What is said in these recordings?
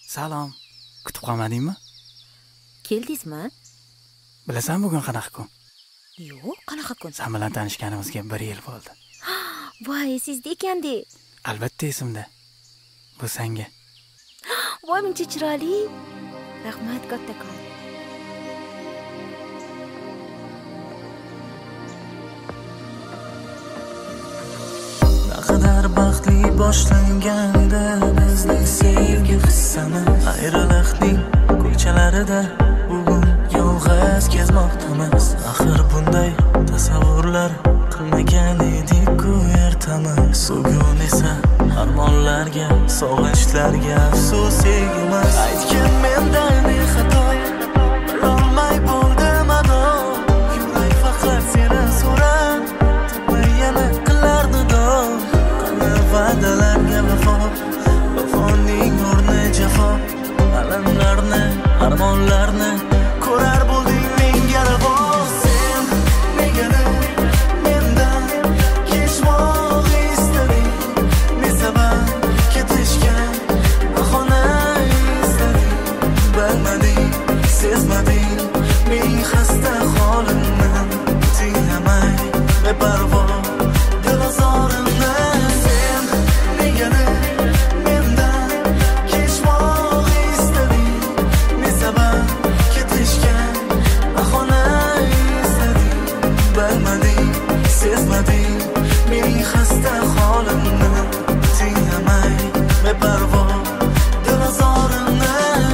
Salom. Kutib qolmadingmi? Keldingizmi? Bilasan bugun qanaqa kun? Yo'q, qanaqa kun? Sen bilan tanishganimizga 1 yil bo'ldi. Voy, esingizda ekan-de. Albatta esimda. Bu senga. Voy, buncha chiroyli. Rahmat kattakon. Naqadar baxtli boshlanganda bizning sevgi qissamiz. Ayriliqning ko'chalarida bugun yolg'iz kezmoqdamiz. Axir bunday tasavvurlar qilmagan edik-ku ertamiz. Bugun esa armonlarga, sog'inchlarga afsus egiz. Aytgan mendan ne xato, bilolmay bo'ldim ado. Yurak faqat seni so'rar, yana qilardi dom. Qani va'dalarga vafo, vafoning o'rni jafo. Alamlarni, armonlarni ko'rar bo'lding menga ravo. Sen negadir mendan kechmoq istading? Ne sabab ketishga bahona istading? Bilmading, sezmading mening xasta holimni. Tinglamay beparvo dilozorimni. Sen negadir mendan kechmoq istading? Ne sabab ketishga bahona istading? Bilmading, sezmading mening xasta holimni. Tinglamay beparvo dilozorimni.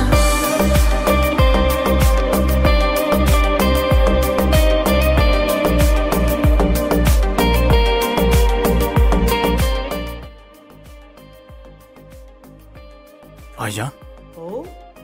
Oyijon, O,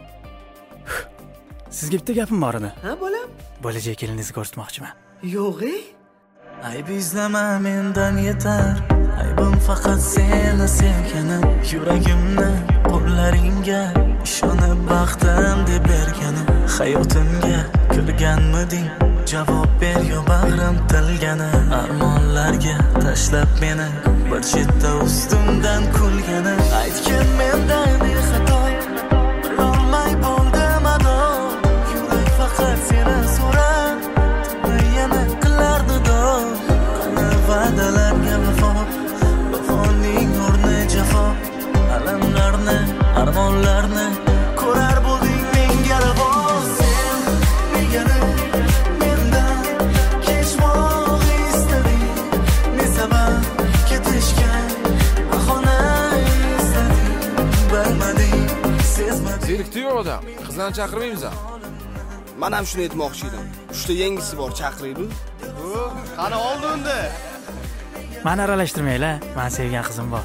sizga bitta gapim bor edi. ha bolam? Bo'lajak keliningizni ko'rsatmoqchiman. Yo'q-e. Ayb izlama mendan yetar, aybim faqat seni sevganim. Yuragimni qo'llaringga ishonib baxtim deb berganim. Hayotimga kirganmiding? Javob ber yo bag'rim tilgani. Armonlarga tashlab meni bir chetda ustimdan kulgani. Aytgan mendan ne xato, bilolmay bo'ldim ado. Yurak faqat seni so'rar, yana qilardi dom. Qani va'dalarga vafo, vafoning o'rni jafo. Alamlarni, armonlarni ko'rar bo'lding menga ravo. Sen negadir mendan kechmoq istading? Ne sabab ketishga bahona istading? Bilmading, sezmading. Zerikdi-yu odam. Qizlarni chaqirmaymiz ham. Men ham shuni aytmoqchi edim. Uchta yangisi bor, chaqiraylik. Qani oldi unda. Meni aralashtirmanglar. Men sevgan qizim bor.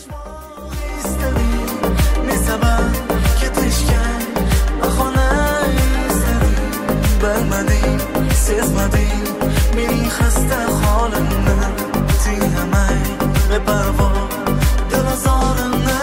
Ne sabab ketishga bahona istading? Bilmading, sezmading mening xasta holimni. Tinglamay beparvo dilozorimni.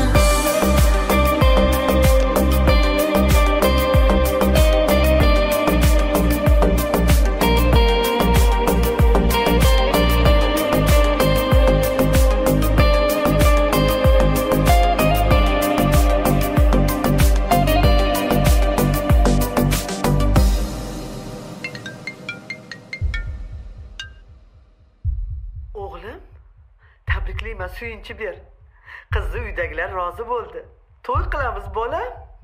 O'g'lim, tabriklayman, suyunchi ber. Qizni uydagilar rozi bo'ldi. To'y qilamiz bolam.